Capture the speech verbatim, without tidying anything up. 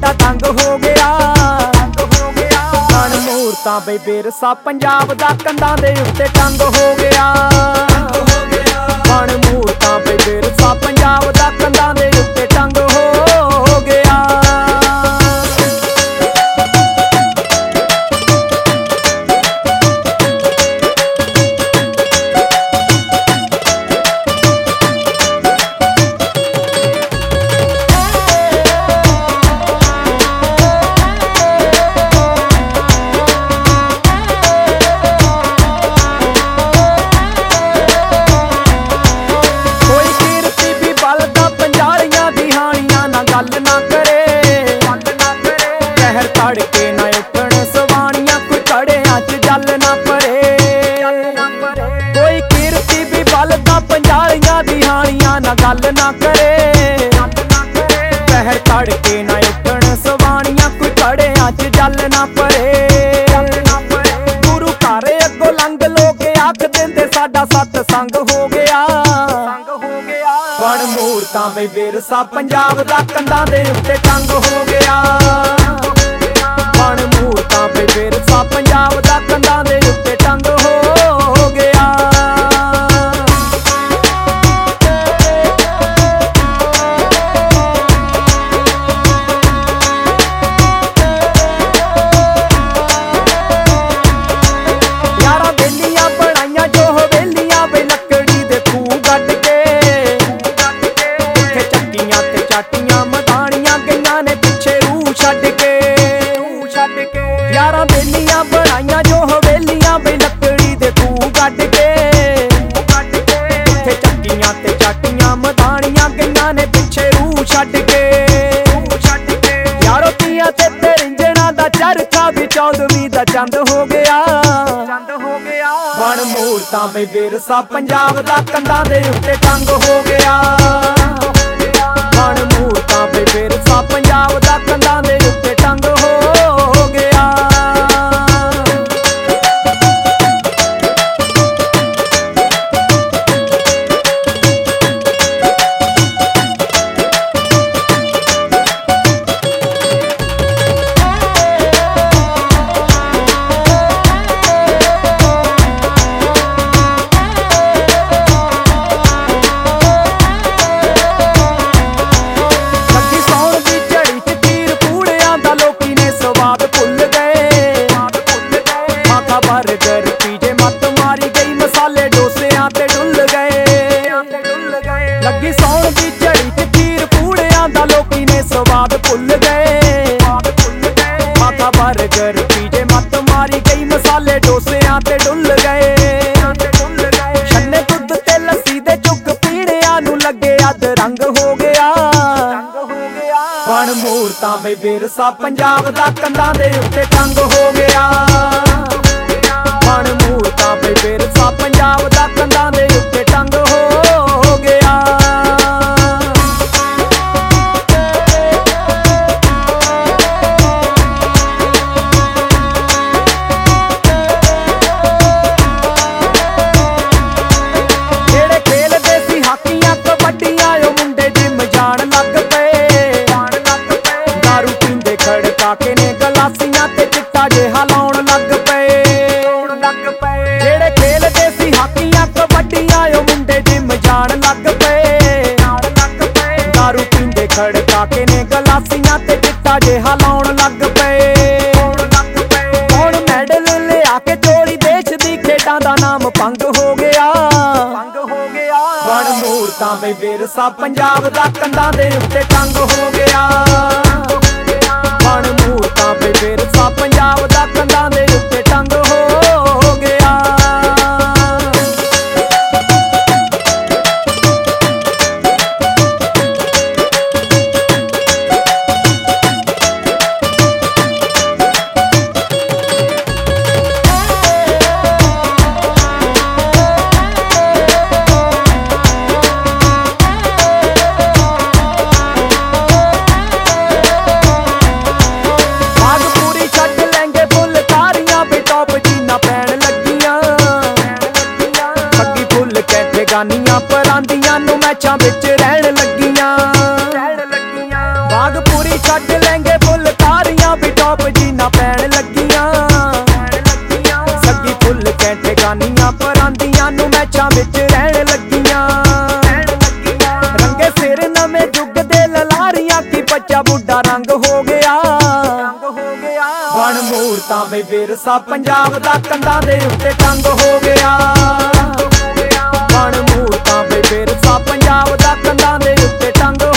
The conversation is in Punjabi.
ਸਾਡਾ ਤੰਗ ਹੋ ਗਿਆ। ਬਣ ਮੂਰਤਾਂ ਬਈ ਵਿਰਸਾ ਪੰਜਾਬ ਦਾ ਕੰਧਾਂ ਦੇ ਉੱਤੇ ਟੰਗ ਹੋ ਗਿਆ। ਬਣ ਮੂਰਤਾਂ ਬਈ ਵਿਰਸਾ ਪੰਜਾਬ ਦਾ ਕੰਧਾਂ ਦੇ ਉੱਤੇ ਟੰਗ ਹੋ ਗਿਆ। ਗੱਲ ਨਾ ਕਰੇ ਕਹਿਰ ਤੜਕੇ ਨਾ ਉੱਠਣ ਸਵਾਣੀਆਂ, ਕੋਈ ਕੜਿਆਂ ਚ ਜਲ ਨਾ ਪਰੇ। ਕੋਈ ਕਿਰਤੀ ਵੀ ਬਲਦਾ ਪੰਜਾਲੀਆਂ ਦੀ ਹਾਣੀਆਂ ਨਾ ਗੱਲ ਨਾ ਕਰੇ। ਕਹਿਰ ਤੜਕੇ ਨਾ ਉੱਠਣ ਸਵਾਣੀਆਂ, ਕੋਈ ਕੜਿਆਂ ਚ ਜਲ ਨਾ ਪਰੇ। ਗੁਰੂ ਘਰ ਅੱਗੋਂ ਲੰਘ ਲੋਕ ਆਖ ਦਿੰਦੇ ਸਾਡਾ ਸਤਸੰਗ ਹੋ ਗਿਆ। ਬਣ ਮੂਰਤਾਂ ਬਈ ਵਿਰਸਾ ਪੰਜਾਬ ਦਾ ਕੰਧਾਂ ਦੇ ਉੱਤੇ ਟੰਗ ਹੋ ਗਿਆ। ਬਣ ਮੂਰਤਾਂ ਬਈ ਵਿਰਸਾ ਪੰਜਾਬ ਦਾ ਕੰਧਾਂ ਦੇ ਉੱਤੇ ਟੰਗ ਹੋ ਗਿਆ। ਯਾਰਾਂ ਬੇਲੀਆਂ ਬਣਾਈਆਂ ਜੋ ਹਵੇਲੀਆਂ ਬਈ ਲੱਕੜੀ ਦੇ ਖੂਹ ਗੱਡ ਕੇ। ਚਾਟੀਆਂ ਮਦਾਣੀਆਂ ਗਈਆਂ ਨੇ ਪਿੱਛੇ ਰੂਹ ਛੱਡ ਕੇ। ਯਾਰਾਂ ਬੇਲੀਆਂ ਬਣਾਈਆਂ ਜੋ ਹਵੇਲੀਆਂ ਬਈ ਲੱਕੜੀ ਦੇ ਖੂਹ ਗੱਡ ਕੇ। ਉੱਥੇ ਚੱਕੀਆਂ ਤੇ ਚਾਟੀਆਂ ਮਦਾਣੀਆਂ ਗਈਆਂ ਨੇ ਪਿੱਛੇ ਰੂਹ ਛੱਡ ਕੇ। ਯਾਰੋ ਤੀਆਂ ਤੇ ਤਰਿੰਜਣਾ ਦਾ ਚਰਖਾ ਵੀ ਚੌਦਵੀਂ ਦਾ ਚੰਦ ਹੋ ਗਿਆ। ਬਣ ਮੂਰਤਾਂ ਬਈ ਵਿਰਸਾ ਪੰਜਾਬ ਦਾ ਕੰਧਾਂ ਦੇ ਉੱਤੇ ਟੰਗ ਹੋ ਗਿਆ। ਬਣ ਮੂਰਤਾਂ ਬਈ ਵਿਰਸਾ ਪੰਜਾਬ ਦਾ ਕੰਧਾਂ ਦੇ ਉੱਤੇ ਟੰਗ ਹੋ ਗਿਆ। ਬਰਗਰ ਪੀਜੇ ਮੱਤ ਮਾਰੀ ਗਈ, ਮਸਾਲੇ ਡੋਸਿਆਂ ਤੇ ਡੁੱਲ ਗਏ। ਲੱਗੀ ਸੌਣ ਦੀ ਝੜੀ ਚ ਖੀਰ ਪੂੜਿਆਂ ਦਾ ਲੋਕੀ ਨੇ ਸਵਾਦ ਭੁੱਲ ਗਏ। ਮਾਤਾ ਬਰਗਰ ਪੀਜੇ ਮੱਤ ਮਾਰੀ ਗਈ, ਮਸਾਲੇ ਡੋਸਿਆਂ ਤੇ ਡੁੱਲ ਗਏ। ਛੰਨੇ ਦੁੱਧ ਤੇ ਲੱਸੀ ਦੇ ਚੁੱਕ ਪੀੜਿਆਂ ਨੂੰ ਲੱਗੇ ਅੱਧ ਰੰਗ ਹੋ ਗਿਆ। ਬਣ ਮੂਰਤਾਂ ਬਈ ਵਿਰਸਾ ਪੰਜਾਬ ਦਾ ਕੰਧਾਂ ਦੇ ਉੱਤੇ ਟੰਗ ਹੋ ਗਿਆ। ਬਣ ਮੂਰਤਾਂ ਬਈ ਵਿਰਸਾ ਪੰਜਾਬ ਦਾ ਕੰਧਾਂ ਦੇ ਉੱਤੇ ਟੰਗ ਹੋ ਗਿਆ। ਜਿਹੜੇ ਖੇਲਦੇ ਸੀ ਹਾਕੀਆਂ ਕਬੱਡੀਆਂ ਉਹ ਮੁੰਡੇ ਜਿਮ ਜਾਣ ਲੱਗ ਪਏ। ਦਾਰੂ ਪੀਂਦੇ ਖੜਕਾ ਕੇ ਨੇ ਗਲਾਸੀਆਂ ਤੇ ਚਿੱਟਾ ਜਿਹਾ ਲਾਉਣ ਲੱਗ ਪਏ। ਜਿਹੜੇ ਖੇਲਦੇ ਸੀ ਹਾਕੀਆਂ ਕਬੱਡੀਆਂ ਉਹ ਮੁੰਡੇ ਜਿਮ ਜਾਣ ਲੱਗ ਪਏ। ਦਾਰੂ ਪੀਂਦੇ ਖੜਕਾ ਕੇ ਨੇ ਗਲਾਸੀਆਂ ਤੇ ਚਿੱਟਾ ਜਿਹਾ ਲਾਉਣ ਲੱਗ ਪਏ। ਹੁਣ ਮੈਡਲ ਲਿਆ ਕੇ ਚੋਰੀ ਦੇਸ਼ ਦੀ ਖੇਡਾਂ ਦਾ ਨਾਮ ਭੰਗ ਹੋ ਗਿਆ। ਬਣ ਮੂਰਤਾਂ ਬਈ ਵਿਰਸਾ ਪੰਜਾਬ ਦਾ ਕੰਧਾਂ ਦੇ ਉੱਤੇ ਟੰਗ ਹੋ ਗਿਆ। ਬਣ ਮੂਰਤਾਂ ਬਈ ਵਿਰਸਾ ਪੰਜਾਬ ਦਾ ਕੰਧਾਂ ਦੇ ਉੱਤੇ ਟੰਗ ਹੋ ਗਿਆ। ਗਾਨੀਆਂ ਪਰਾਂਦੀਆਂ ਨੂੰ ਮੈਚਾਂ ਵਿੱਚ ਰਹਿਣ ਲੱਗੀਆਂ। ਬਾਗ ਪੂਰੀ ਛੱਡ ਲੈਂਗੇ ਫੁੱਲ ਤਾਰੀਆਂ ਵੀ ਟੌਪ ਜੀ ਨਾ ਪੈਣ ਲੱਗੀਆਂ ਸੱਗੀ ਫੁੱਲ ਕੈਂਠੇ ਗਾਨੀਆਂ ਪਰਾਂਦੀਆਂ ਨੂੰ ਮੈਚਾਂ ਵਿੱਚ ਰਹਿਣ ਲੱਗੀਆਂ ਰੰਗੇ ਸਿਰ ਨਵੇਂ ਜੁੱਗ ਦੇ ਲਲਾਰੀਆਂ ਕੀ ਬੱਚਾ ਬੁੱਢਾ ਰੰਗ ਹੋ ਗਿਆ ਬਣ ਮੂਰਤਾਂ ਵੇ ਵਿਰਸਾ ਪੰਜਾਬ ਦਾ ਕੰਧਾਂ ਦੇ ਉੱਤੇ ਟੰਗ ਹੋ ਗਿਆ ਬਣ ਮੂਰਤਾਂ ਵੇ ਵਿਰਸਾ ਪੰਜਾਬ ਦਾ ਕੰਧਾਂ ਦੇ ਉੱਤੇ ਟੰਗ